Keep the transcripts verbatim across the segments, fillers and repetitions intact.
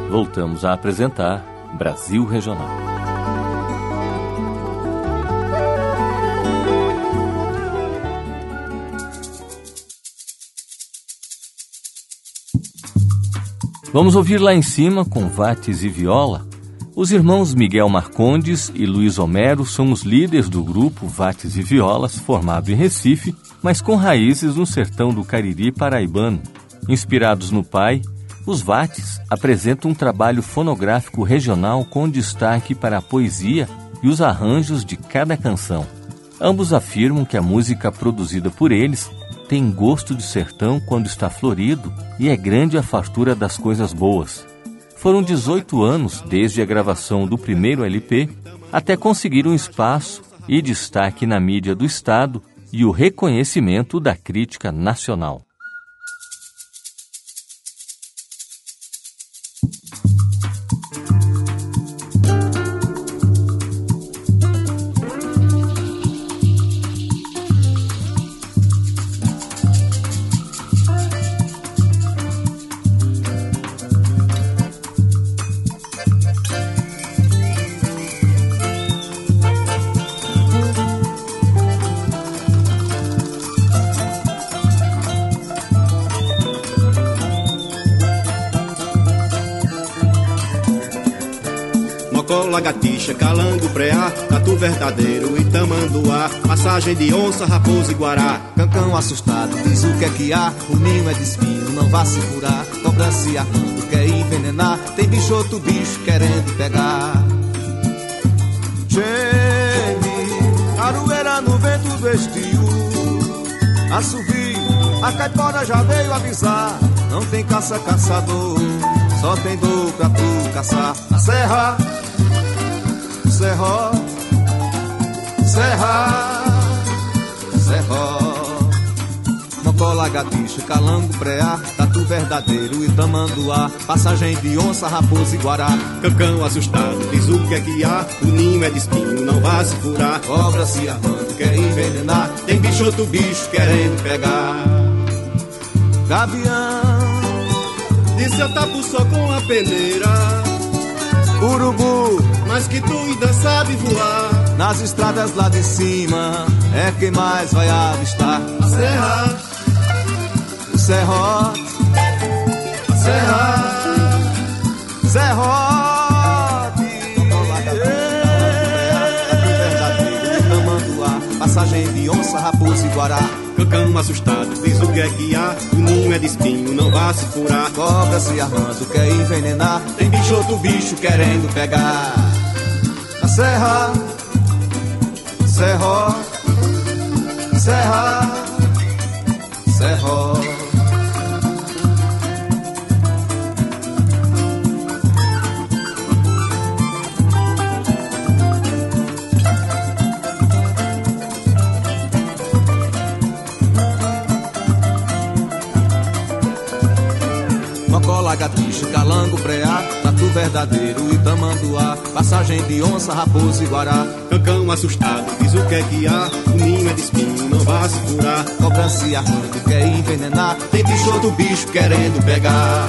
voltamos a apresentar Brasil Regional. Vamos ouvir Lá em Cima com Vates e Viola. Os irmãos Miguel Marcondes e Luiz Homero são os líderes do grupo Vates e Violas, formado em Recife, mas com raízes no sertão do Cariri paraibano. Inspirados no pai, os Vates apresentam um trabalho fonográfico regional com destaque para a poesia e os arranjos de cada canção. Ambos afirmam que a música produzida por eles tem gosto de sertão quando está florido e é grande a fartura das coisas boas. Foram dezoito anos desde a gravação do primeiro L P até conseguir um espaço e destaque na mídia do estado e o reconhecimento da crítica nacional. Lagartixa, calango, preá, tatu verdadeiro e tamanduá, passagem de onça, raposa e guará. Cancão assustado, diz o que é que há, o ninho é de espinho, não vá se furar. Cobra se armando, quer envenenar, tem bicho outro bicho querendo pegar. Geme, aroeira no vento do estio, assovio, a caipora já veio avisar. Não tem caça caçador, só tem dor pra tu caçar. Na serra, Serró, Serra, Serró. Mocó, lagartixa, calango, preá, tatu verdadeiro e tamanduá, passagem de onça, raposa e guará. Cancão assustado, diz o que é que há, o ninho é de espinho, não vá se furar. Cobra se armando, quer envenenar, tem bicho outro bicho querendo pegar. Gavião, disse eu tapo só com a peneira. Urubu, mas que tu ainda sabe voar. Nas estradas lá de cima é quem mais vai avistar. Serra, Serrote, Serra, Serrote. Tamanduá, passagem de onça, raposa e guará. Cancão assustado, diz o que é que há, o ninho é de espinho, não vá se furar. Cobra se armando, quer envenenar, tem bicho outro bicho querendo pegar. Na serra, Serró, Serra, Serró. Lagartixa, calango, preá, tatu verdadeiro e tamanduá, passagem de onça, raposa e guará. Cancão assustado, diz o que é que há, o ninho é de espinho, não vá se furar. Cobra se armando, quer envenenar, tem bicho outro bicho querendo pegar.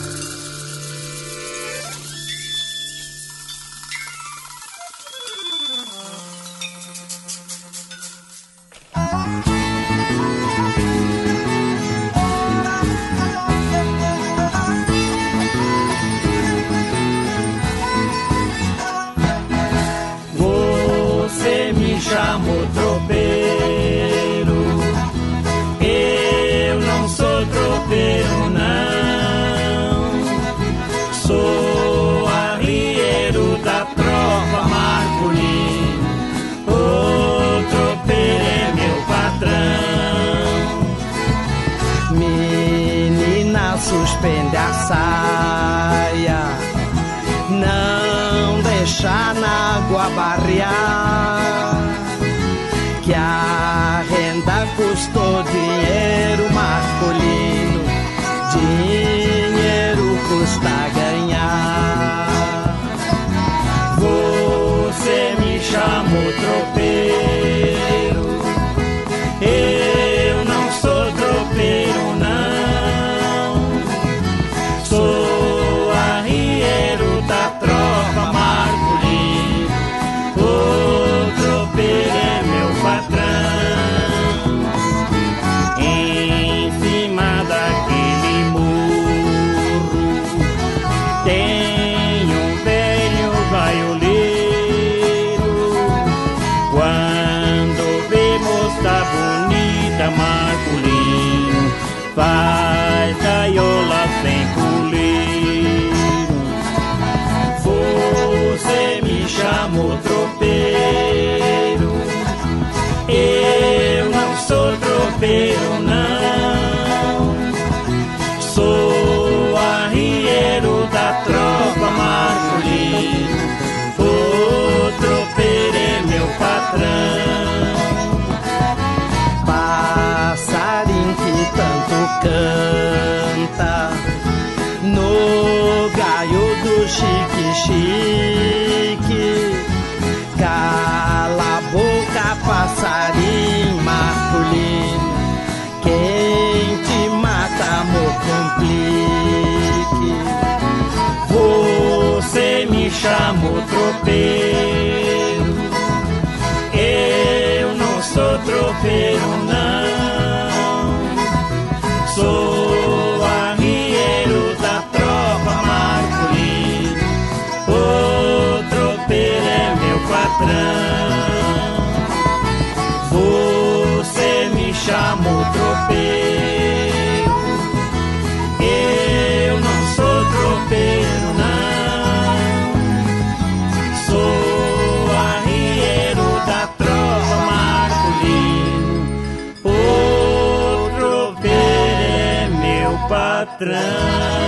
Chamo tropeiro, eu não sou tropeiro não, sou arrieiro da tropa Marcolino, o tropeiro é meu patrão. Menina, suspende a saia, não deixa na água barrear, que a renda custou dinheiro, Marcolino, dinheiro custa ganhar. Você me chamou tropeiro, eu não sou tropeiro não, sou arrieiro tropeiro. Eu não sou tropeiro, não. Sou arrieiro da tropa masculina. O tropeiro é meu patrão. Passarinho que tanto canta no galho do chique-chique. Cala a boca, passarinho masculino. Quem te mata, amor, complique. Você me chamou tropeiro. Eu não sou tropeiro, não. Sou arrieiro da tropa masculina. O tropeiro é meu patrão. Você me chamou tropeiro. Eu não sou tropeiro, não. Sou arrieiro da tropa masculina. O tropeiro é meu patrão.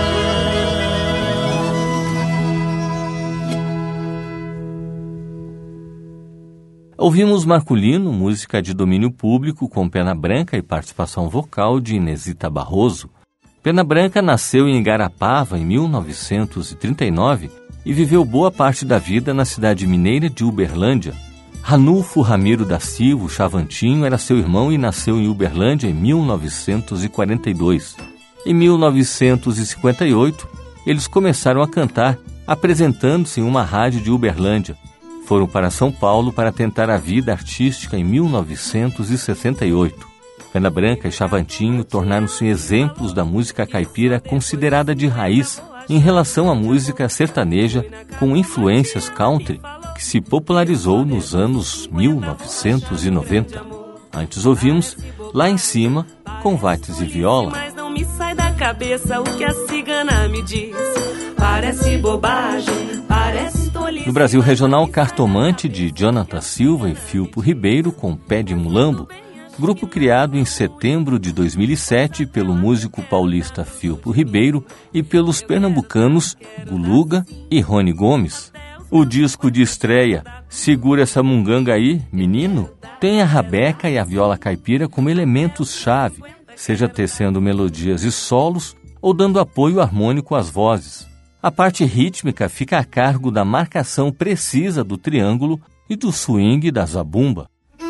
Ouvimos Marculino, música de domínio público com Pena Branca e participação vocal de Inesita Barroso. Pena Branca nasceu em Igarapava em mil novecentos e trinta e nove e viveu boa parte da vida na cidade mineira de Uberlândia. Ranulfo Ramiro da Silva, Chavantinho, era seu irmão e nasceu em Uberlândia em mil novecentos e quarenta e dois. Em mil novecentos e cinquenta e oito, eles começaram a cantar, apresentando-se em uma rádio de Uberlândia. Foram para São Paulo para tentar a vida artística em mil novecentos e sessenta e oito. Pena Branca e Chavantinho tornaram-se exemplos da música caipira considerada de raiz em relação à música sertaneja com influências country, que se popularizou nos anos mil novecentos e noventa. Antes ouvimos Lá em Cima, com Vates e Viola. Mas não me sai da cabeça o que a cigana me diz. Parece bobagem, parece tolice. No Brasil Regional, Cartomante, de Jonathan Silva e Filpo Ribeiro, com Pé de Mulambo, grupo criado em setembro de dois mil e sete pelo músico paulista Filpo Ribeiro e pelos pernambucanos Guluga e Rony Gomes. O disco de estreia Segura Essa Munganga Aí, Menino, tem a rabeca e a viola caipira como elementos-chave, seja tecendo melodias e solos ou dando apoio harmônico às vozes. A parte rítmica fica a cargo da marcação precisa do triângulo e do swing da zabumba.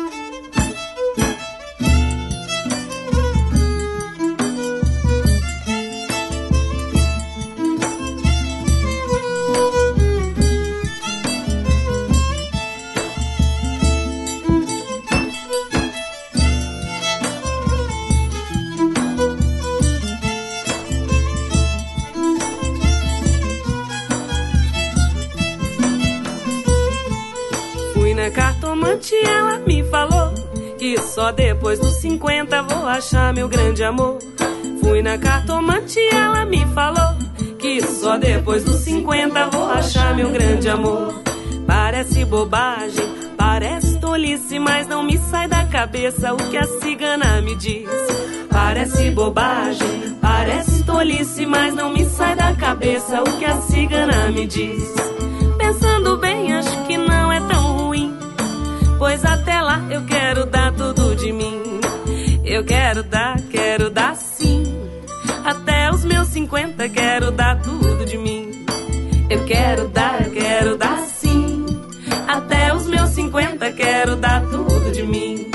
Cartomante, ela me falou que só depois dos cinquenta vou achar meu grande amor. Fui na cartomante, ela me falou que só depois dos cinquenta vou achar meu grande amor. Parece bobagem, parece tolice, mas não me sai da cabeça o que a cigana me diz. Parece bobagem, parece tolice, mas não me sai da cabeça o que a cigana me diz. Pensando bem, acho que não é tão ruim, pois até lá eu quero dar tudo de mim. Eu quero dar, quero dar sim. Até os meus cinquenta quero dar tudo de mim. Eu quero dar, quero dar sim. Até os meus cinquenta quero dar tudo de mim.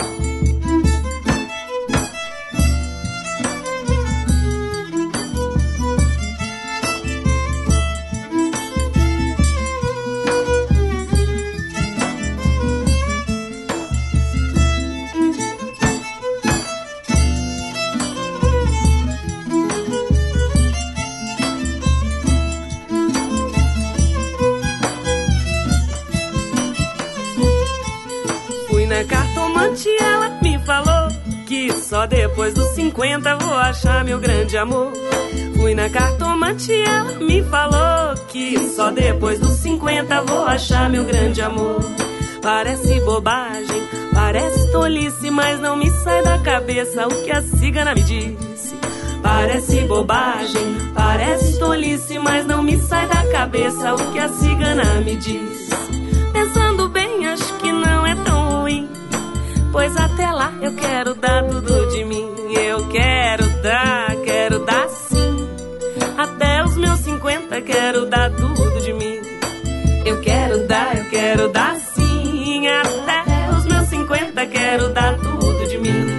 só depois dos cinquenta vou achar meu grande amor. Fui na cartomante e ela me falou que só depois dos cinquenta vou achar meu grande amor. Parece bobagem, parece tolice, mas não me sai da cabeça o que a cigana me disse. Parece bobagem, parece tolice, mas não me sai da cabeça o que a cigana me disse. Pensando bem, acho que não é tão ruim, pois até lá eu quero dar tudo de mim. Eu quero dar, quero dar sim. Até os meus cinquenta quero dar tudo de mim. Eu quero dar, eu quero dar sim. Até os meus cinquenta quero dar tudo de mim.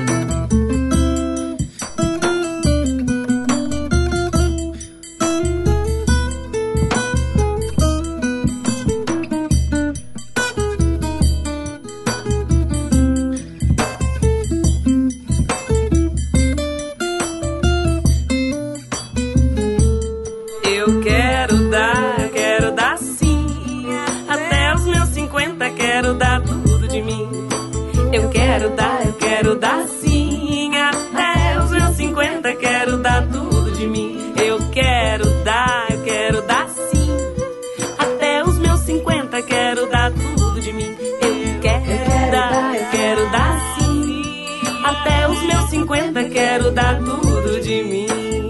Eu quero dar, eu quero dar sim. Até os meus cinquenta quero dar tudo de mim. Eu quero dar, eu quero dar sim. Até os meus cinquenta quero dar tudo de mim. Eu quero dar, eu quero dar sim. Até os meus cinquenta quero dar tudo de mim.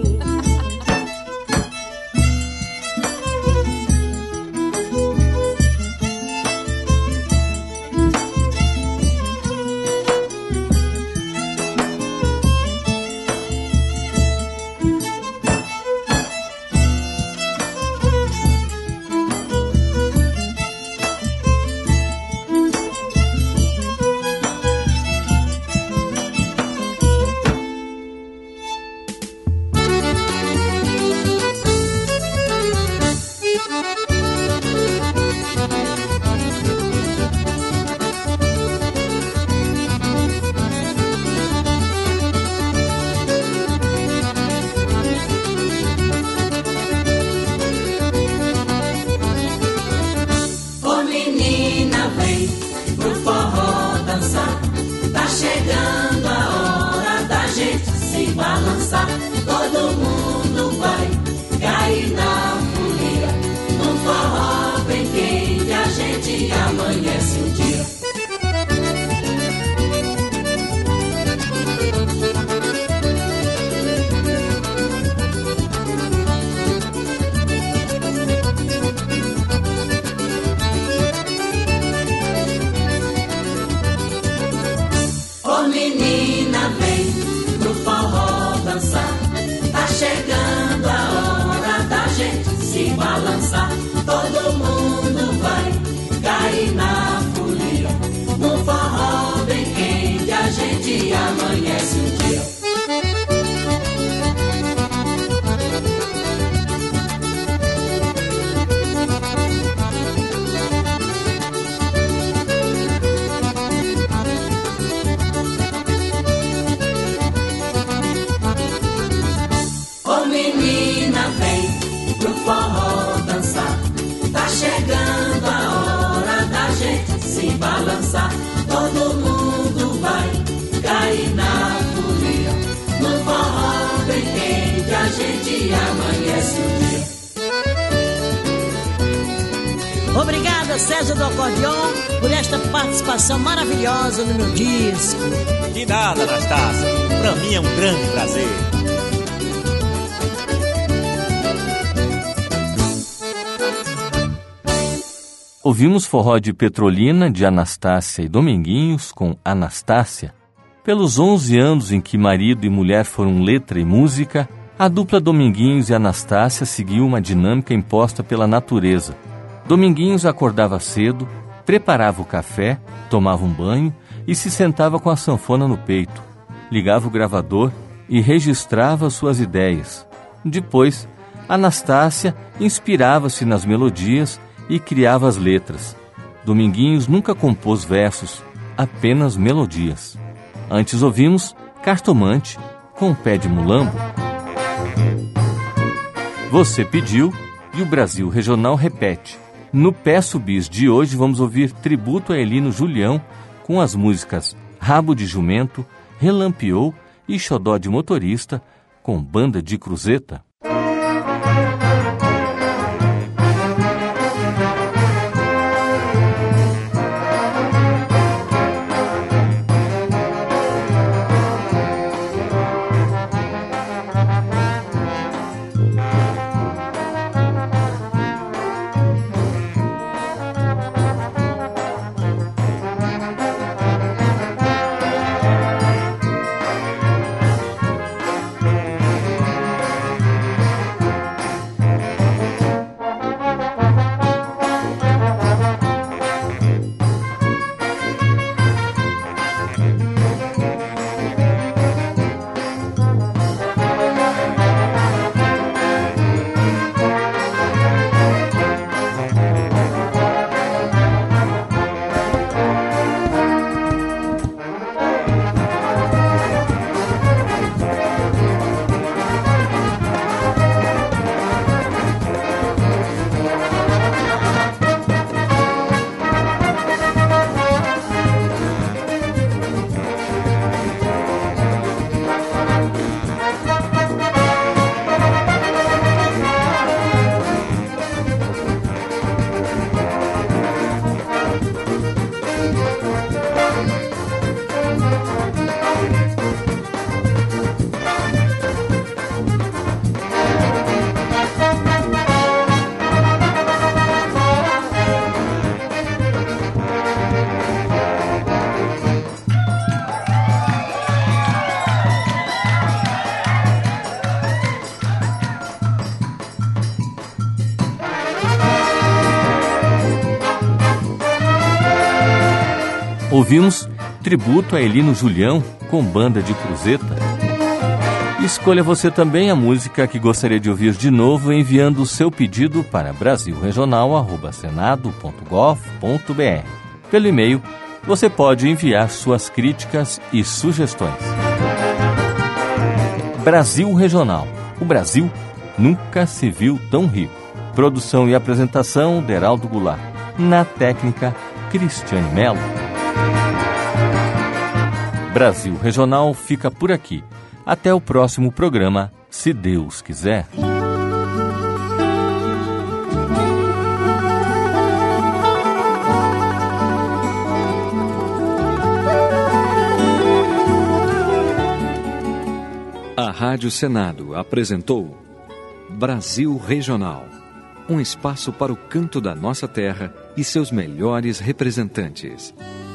Todo mundo vai cair na folia. No forró bem quente a gente amanhece o dia. Ô menina, vem pro forró dançar. Tá chegando a hora da gente se balançar. Todo mundo vai cair na folia. No forró bem quente a gente amanhece o dia. Menina, vem pro forró dançar. Tá chegando a hora da gente se balançar. Todo mundo vai cair na folia. No forró bem quente a gente amanhece o dia. Obrigada, César do Acordeon, por esta participação maravilhosa no meu disco. De nada, Anastácia. Pra mim é um grande prazer. Ouvimos forró de Petrolina, de Anastácia e Dominguinhos, com Anastácia. Pelos onze anos em que marido e mulher foram letra e música, a dupla Dominguinhos e Anastácia seguiu uma dinâmica imposta pela natureza. Dominguinhos acordava cedo, preparava o café, tomava um banho e se sentava com a sanfona no peito. Ligava o gravador e registrava suas ideias. Depois, Anastácia inspirava-se nas melodias e criava as letras. Dominguinhos nunca compôs versos, apenas melodias. Antes ouvimos Cartomante, com Pé de Mulambo. Você pediu e o Brasil Regional repete. No Peço Bis de hoje vamos ouvir tributo a Elino Julião com as músicas Rabo de Jumento, Relampiou e Xodó de Motorista, com Banda de Cruzeta. Ouvimos tributo a Elino Julião com Banda de Cruzeta. Escolha você também a música que gostaria de ouvir de novo enviando o seu pedido para brasil regional arroba senado ponto gov ponto br. Pelo e-mail, você pode enviar suas críticas e sugestões. Brasil Regional. O Brasil nunca se viu tão rico. Produção e apresentação, Deraldo Goulart. Na técnica, Cristiane Mello. Brasil Regional fica por aqui. Até o próximo programa, se Deus quiser. A Rádio Senado apresentou Brasil Regional, um espaço para o canto da nossa terra e seus melhores representantes.